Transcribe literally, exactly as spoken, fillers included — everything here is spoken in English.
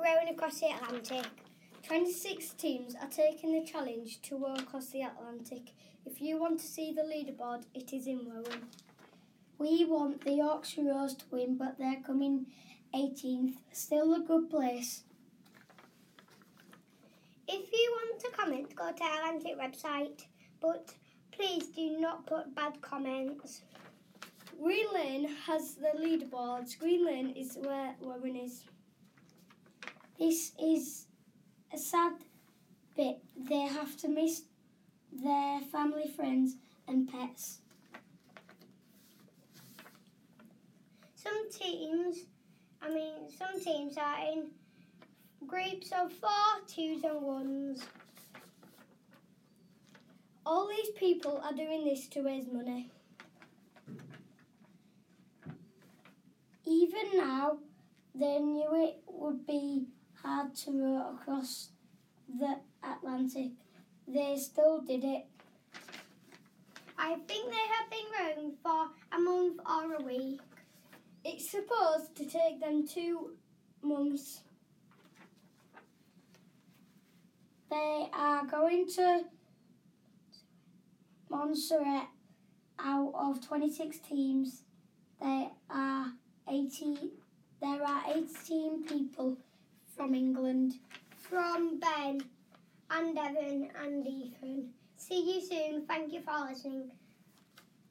rowing across the Atlantic. twenty-six teams are taking the challenge to row across the Atlantic. If you want to see the leaderboard, it is in rowing. We want the Yorkshire Rose to win, but they're coming eighteenth. Still a good place. If you want to comment, go to our Atlantic website, but please do not put bad comments. Green Lane has the leaderboards. Green Lane is where rowing is. This is a sad bit. They have to miss their family, friends and pets. Some teams, I mean, some teams are in groups of four, twos and ones. All these people are doing this to raise money. Even now, they knew it would be hard to row across the Atlantic. They still did it. I think they have been rowing for a month or a week. It's supposed to take them two months. They are going to Montserrat. Out of twenty-six teams, there are eighty. There are eighteen people from England. From Ben and Evan and Ethan. See you soon. Thank you for listening.